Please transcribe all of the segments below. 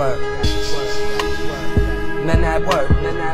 Word. None that work.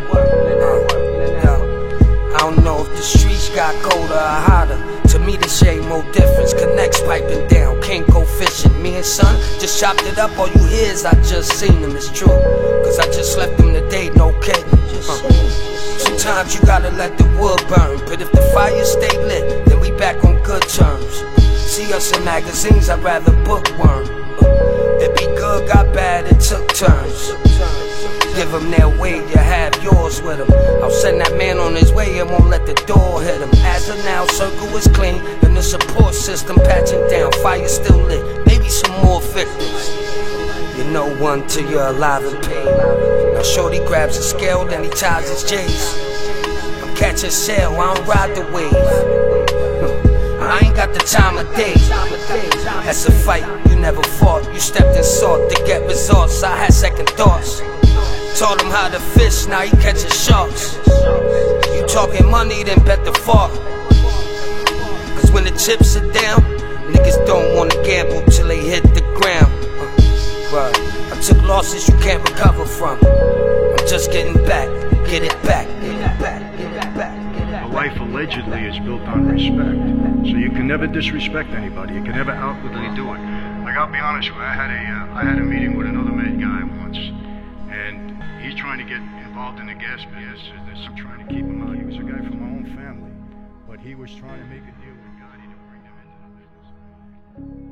I don't know if the streets got colder or hotter. To me this ain't more difference. Connects piping down, can't go fishing. Me and son just chopped it up. All you hear is I just seen them. It's true, cause I just left them today, no kidding. Sometimes you gotta let the wood burn, but if the fire stay lit, then we back on good terms. See us in magazines, I'd rather bookworm. It be good, got bad, it took turns. Give them their way, you have yours with them. I'll send that man on his way and won't let the door hit him. As of now, circle is clean, and the support system patching down. Fire still lit, maybe some more victims. You know one till you're alive in pain. Now shorty grabs a scale, then he ties his J's. I'm catching sail, I don't ride the wave. I ain't got the time of day. That's a fight you never fought. You stepped and sought to get results. I had second thoughts. Taught him how to fish, now he catching sharks. You talking money, then bet the farm. Cause when the chips are down, niggas don't wanna gamble till they hit the ground. I took losses you can't recover from. I'm just getting back, get it back. A life allegedly is built on respect. So you can never disrespect anybody. You can never outwardly do it. Like, I'll be honest with you, I had a meeting with another med guy once, and he's trying to get involved in the gas business. I'm trying to keep him out. He was a guy from my own family, but he was trying to make a deal with God to bring him into the business.